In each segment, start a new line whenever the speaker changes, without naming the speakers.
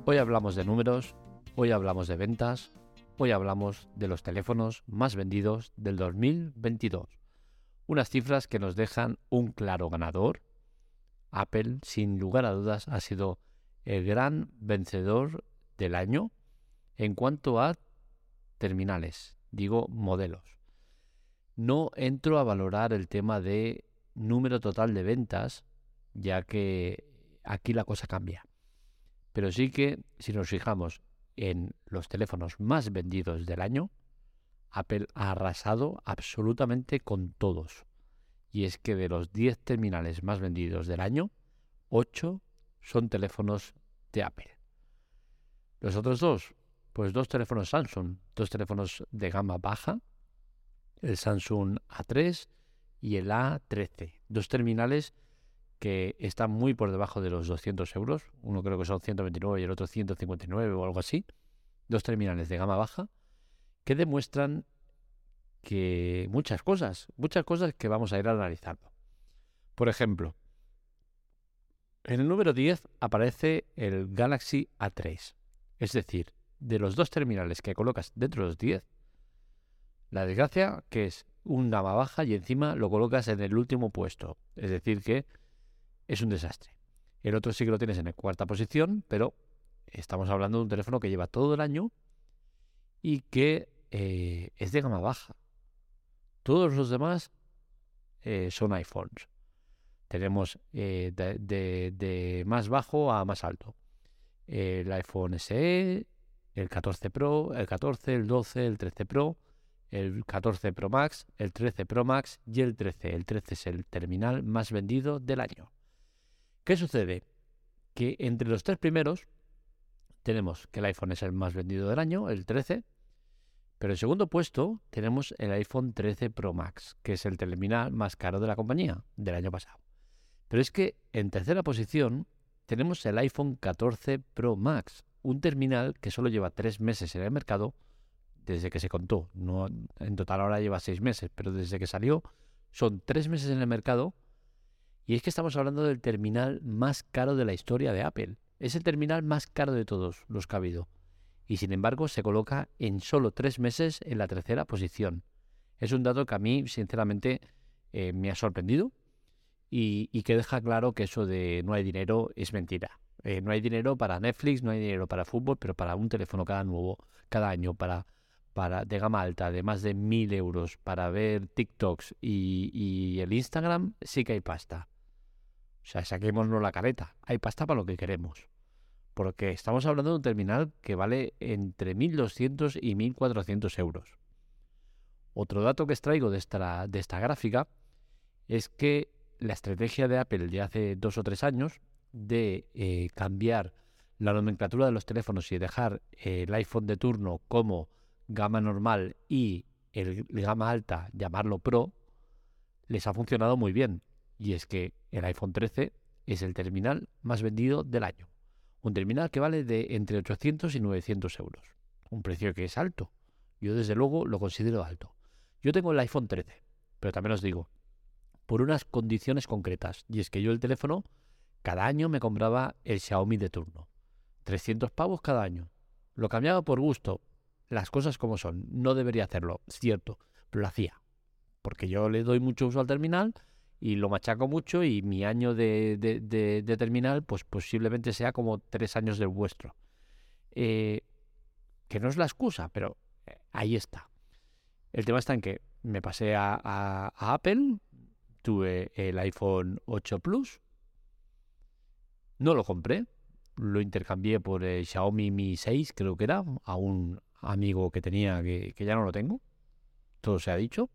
Hoy hablamos de números, hoy hablamos de ventas, hoy hablamos de los teléfonos más vendidos del 2022. Unas cifras que nos dejan un claro ganador. Apple, sin lugar a dudas, ha sido el gran vencedor del año en cuanto a terminales, digo modelos. No entro a valorar el tema de número total de ventas, ya que aquí la cosa cambia. Pero sí que, si nos fijamos en los teléfonos más vendidos del año, Apple ha arrasado absolutamente con todos. Y es que de los 10 terminales más vendidos del año, 8 son teléfonos de Apple. Los otros dos, pues 2 teléfonos Samsung, 2 teléfonos de gama baja, el Samsung A3 y el A13. 2 terminales que están muy por debajo de los 200 euros. Uno creo que son 129 y el otro 159 o algo así. 2 terminales de gama baja que demuestran que muchas cosas que vamos a ir analizando. Por ejemplo, en el número 10 aparece el Galaxy A3. Es decir, de los 2 terminales que colocas dentro de los 10, la desgracia que es un gama baja y encima lo colocas en el último puesto. Es decir que es un desastre. El otro sí que lo tienes en la cuarta posición, pero estamos hablando de un teléfono que lleva todo el año y que es de gama baja. Todos los demás son iPhones. Tenemos de más bajo a más alto. El iPhone SE, el 14 Pro, el 14, el 12, el 13 Pro, el 14 Pro Max, el 13 Pro Max y el 13. El 13 es el terminal más vendido del año. ¿Qué sucede? Que entre los 3 primeros tenemos que el iPhone es el más vendido del año, el 13, pero en segundo puesto tenemos el iPhone 13 Pro Max, que es el terminal más caro de la compañía del año pasado. Pero es que en tercera posición tenemos el iPhone 14 Pro Max, un terminal que solo lleva 3 meses en el mercado desde que se contó. No, en total ahora lleva 6 meses, pero desde que salió son 3 meses en el mercado. Y es que estamos hablando del terminal más caro de la historia de Apple. Es el terminal más caro de todos los que ha habido. Y sin embargo se coloca en solo 3 meses en la tercera posición. Es un dato que a mí, sinceramente, me ha sorprendido y que deja claro que eso de no hay dinero es mentira. No hay dinero para Netflix, no hay dinero para fútbol, pero para un teléfono cada año, para de gama alta, de más de 1.000 euros, para ver TikToks y el Instagram, sí que hay pasta. O sea, saquémonos la careta. Hay pasta para lo que queremos. Porque estamos hablando de un terminal que vale entre 1.200 y 1.400 euros. Otro dato que extraigo de esta gráfica es que la estrategia de Apple de hace 2 o 3 años de cambiar la nomenclatura de los teléfonos y dejar el iPhone de turno como gama normal y el gama alta llamarlo Pro, les ha funcionado muy bien. Y es que el iPhone 13 es el terminal más vendido del año. Un terminal que vale de entre 800 y 900 euros. Un precio que es alto. Yo desde luego lo considero alto. Yo tengo el iPhone 13, pero también os digo, por unas condiciones concretas. Y es que yo el teléfono, cada año me compraba el Xiaomi de turno. 300 pavos cada año. Lo cambiaba por gusto. Las cosas como son. No debería hacerlo, cierto, pero lo hacía. Porque yo le doy mucho uso al terminal y lo machaco mucho y mi año de terminal pues posiblemente sea como 3 años del vuestro. Que no es la excusa, pero ahí está. El tema está en que me pasé a Apple, tuve el iPhone 8 Plus, no lo compré, lo intercambié por el Xiaomi Mi 6, creo que era, a un amigo que tenía que ya no lo tengo, todo se ha dicho,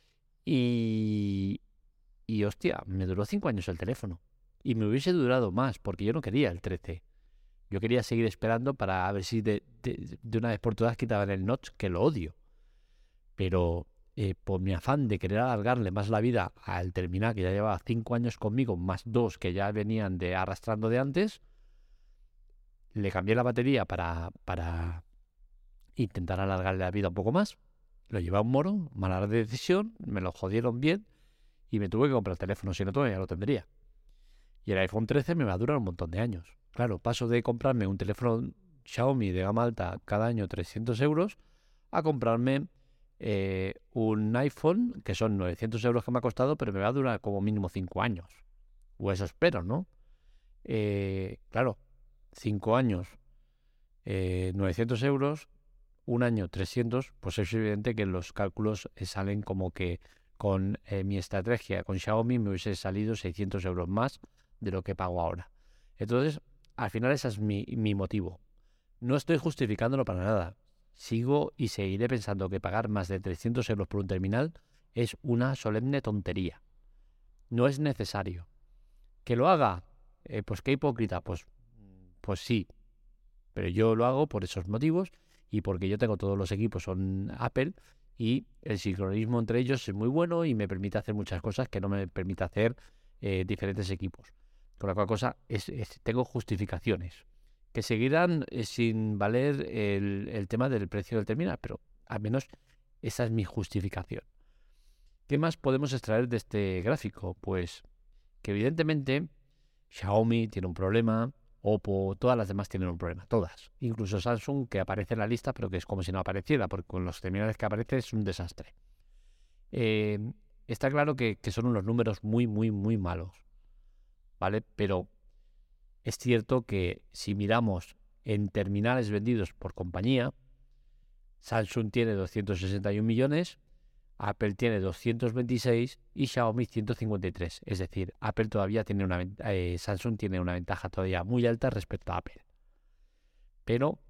y hostia, me duró 5 años el teléfono. Y me hubiese durado más, porque yo no quería el 13. Yo quería seguir esperando para ver si de una vez por todas quitaban el notch, que lo odio. Pero por mi afán de querer alargarle más la vida al terminal, que ya llevaba 5 años conmigo, más 2 que ya venían de arrastrando de antes, le cambié la batería para intentar alargarle la vida un poco más. Lo llevé a un moro, mala decisión, me lo jodieron bien y me tuve que comprar el teléfono, si no todavía lo tendría. Y el iPhone 13 me va a durar un montón de años. Claro, paso de comprarme un teléfono Xiaomi de gama alta cada año 300 euros a comprarme un iPhone que son 900 euros que me ha costado, pero me va a durar como mínimo 5 años. O eso espero, ¿no? Claro, 5 años, 900 euros, un año 300, pues es evidente que los cálculos salen como que con mi estrategia con Xiaomi me hubiese salido 600 euros más de lo que pago ahora. Entonces, al final ese es mi motivo. No estoy justificándolo para nada. Sigo y seguiré pensando que pagar más de 300 euros por un terminal es una solemne tontería. No es necesario. ¿Que lo haga? Pues qué hipócrita. Pues sí, pero yo lo hago por esos motivos y porque yo tengo todos los equipos son Apple y el sincronismo entre ellos es muy bueno y me permite hacer muchas cosas que no me permite hacer diferentes equipos. Con la cual cosa tengo justificaciones que seguirán sin valer el tema del precio del terminal, pero al menos esa es mi justificación. ¿Qué más podemos extraer de este gráfico? Pues que evidentemente Xiaomi tiene un problema, Oppo, todas las demás tienen un problema, todas. Incluso Samsung, que aparece en la lista, pero que es como si no apareciera, porque con los terminales que aparece es un desastre. Está claro que son unos números muy, muy, muy malos, ¿vale? Pero es cierto que si miramos en terminales vendidos por compañía, Samsung tiene 261 millones, Apple tiene 226 y Xiaomi 153. Es decir, Apple todavía tiene Samsung tiene una ventaja todavía muy alta respecto a Apple. Pero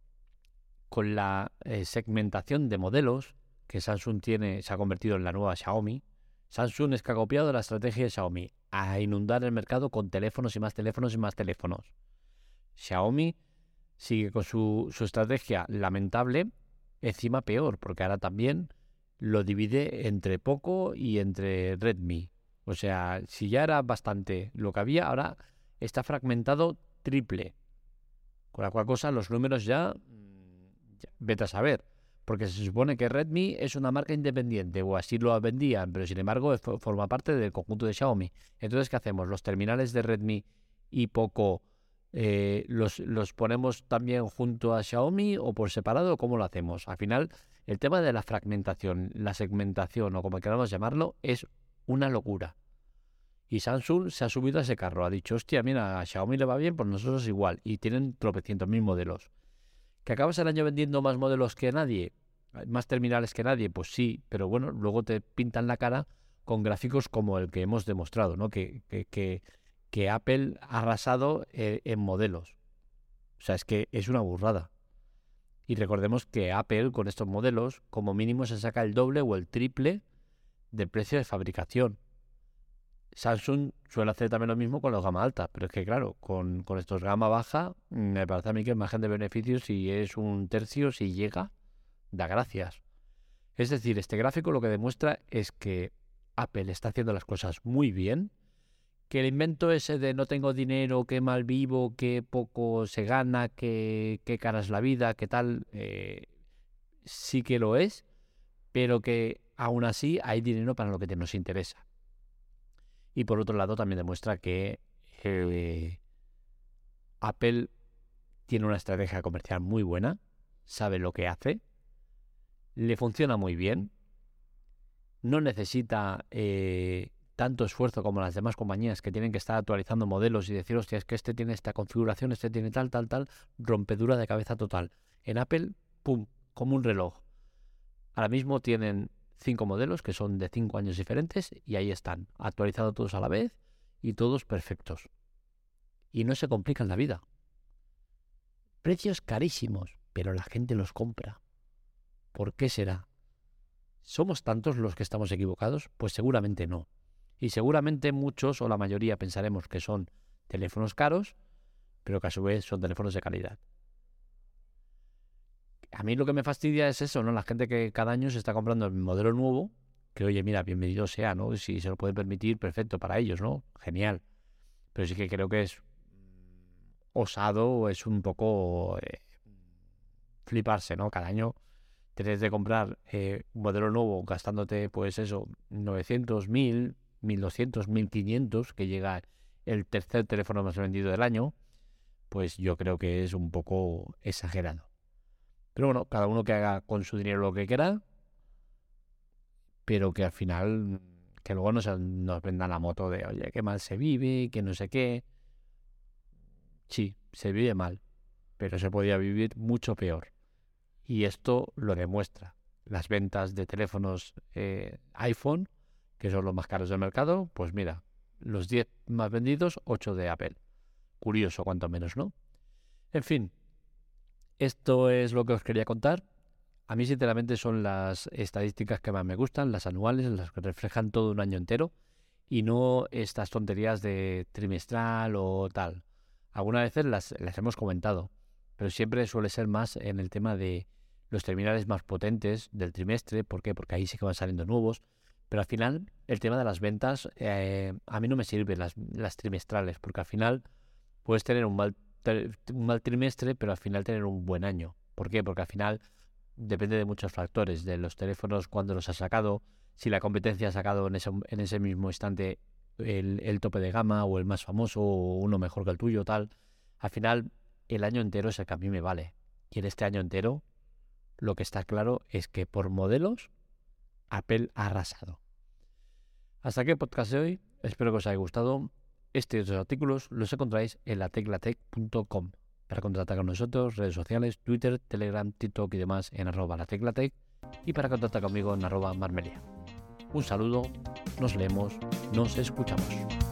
con la segmentación de modelos que Samsung se ha convertido en la nueva Xiaomi, Samsung es que ha copiado la estrategia de Xiaomi a inundar el mercado con teléfonos y más teléfonos y más teléfonos. Xiaomi sigue con su estrategia lamentable, encima peor, porque ahora también lo divide entre Poco y entre Redmi. O sea, si ya era bastante lo que había, ahora está fragmentado triple. Con la cual cosa los números ya vete a saber. Porque se supone que Redmi es una marca independiente, o así lo vendían, pero sin embargo forma parte del conjunto de Xiaomi. Entonces, ¿qué hacemos? Los terminales de Redmi y Poco los ponemos también junto a Xiaomi o por separado, ¿cómo lo hacemos? Al final, el tema de la fragmentación, la segmentación o como queramos llamarlo, es una locura. Y Samsung se ha subido a ese carro, ha dicho, hostia, mira, a Xiaomi le va bien, pues nosotros igual, y tienen tropecientos mil modelos. ¿Que acabas el año vendiendo más modelos que nadie? ¿Más terminales que nadie? Pues sí, pero bueno, luego te pintan la cara con gráficos como el que hemos demostrado, ¿no? Que Apple ha arrasado en modelos. O sea, es que es una burrada. Y recordemos que Apple con estos modelos como mínimo se saca el doble o el triple del precio de fabricación. Samsung suele hacer también lo mismo con los gama alta, pero es que claro, con estos gama baja, me parece a mí que el margen de beneficios, si es un tercio, si llega, da gracias. Es decir, este gráfico lo que demuestra es que Apple está haciendo las cosas muy bien, que el invento ese de no tengo dinero, qué mal vivo, qué poco se gana, qué cara es la vida, qué tal, sí que lo es, pero que aún así hay dinero para lo que nos interesa. Y por otro lado también demuestra que Apple tiene una estrategia comercial muy buena, sabe lo que hace, le funciona muy bien, no necesita tanto esfuerzo como las demás compañías que tienen que estar actualizando modelos y decir, hostia, es que este tiene esta configuración, este tiene tal, rompedura de cabeza total. En Apple, pum, como un reloj. Ahora mismo tienen 5 modelos que son de 5 años diferentes y ahí están, actualizados todos a la vez y todos perfectos. Y no se complican la vida. Precios carísimos, pero la gente los compra. ¿Por qué será? ¿Somos tantos los que estamos equivocados? Pues seguramente no. Y seguramente muchos o la mayoría pensaremos que son teléfonos caros, pero que a su vez son teléfonos de calidad. A mí lo que me fastidia es eso, ¿no? La gente que cada año se está comprando el modelo nuevo, que oye, mira, bienvenido sea, ¿no? Si se lo pueden permitir, perfecto para ellos, ¿no? Genial. Pero sí que creo que es osado o es un poco fliparse, ¿no? Cada año tienes de comprar un modelo nuevo gastándote, pues eso, 900, 1000, 1200, 1500, que llega el tercer teléfono más vendido del año, pues yo creo que es un poco exagerado. Pero bueno, cada uno que haga con su dinero lo que quiera, pero que al final, que luego nos vendan la moto de, oye, qué mal se vive, que no sé qué. Sí, se vive mal, pero se podía vivir mucho peor. Y esto lo demuestra. Las ventas de teléfonos iPhone, que son los más caros del mercado, pues mira, los 10 más vendidos, 8 de Apple. Curioso, cuanto menos, ¿no? En fin, esto es lo que os quería contar. A mí, sinceramente, son las estadísticas que más me gustan, las anuales, las que reflejan todo un año entero y no estas tonterías de trimestral o tal. Algunas veces las hemos comentado, pero siempre suele ser más en el tema de los terminales más potentes del trimestre. ¿Por qué? Porque ahí sí que van saliendo nuevos. Pero al final, el tema de las ventas, a mí no me sirven las trimestrales, porque al final puedes tener un mal trimestre, pero al final tener un buen año. ¿Por qué? Porque al final depende de muchos factores, de los teléfonos, cuándo los ha sacado, si la competencia ha sacado en ese mismo instante el tope de gama o el más famoso o uno mejor que el tuyo, tal. Al final, el año entero es el que a mí me vale. Y en este año entero, lo que está claro es que por modelos, Apple ha arrasado. Hasta aquí el podcast de hoy. Espero que os haya gustado. Este y otros artículos los encontráis en lateclatec.com. Para contactar con nosotros, redes sociales, Twitter, Telegram, TikTok y demás en @lateclatec, y para contactar conmigo en @marmelia. Un saludo, nos leemos, nos escuchamos.